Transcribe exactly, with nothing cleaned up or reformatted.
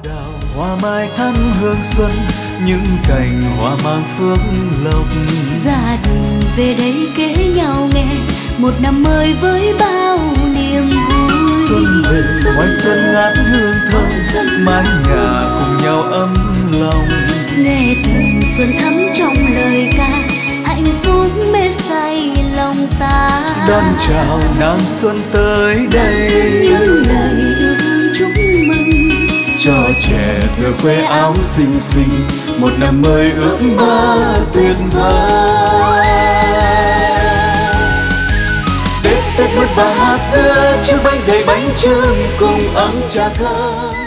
đào hoa mai thắm hương xuân, những cành hoa mang phước lộc. Gia đình về đây kể nhau nghe một năm mới với bao niềm vui. Xuân về ngoài xuân ngát hương thơm, mái nhà cùng nhau ấm lòng. Nghe từng xuân thắm trong lời ca, hạnh phúc mê say lòng ta. Đón chào nàng xuân tới đây, những lời yêu thương chúc mừng. Cho trẻ thơ khoe áo xinh xinh, một năm mới ước mơ tuyệt vời. Tết Tết nuốt vàng hạt dưa, chiếc bánh dày bánh chưng cùng ấm trà thơm.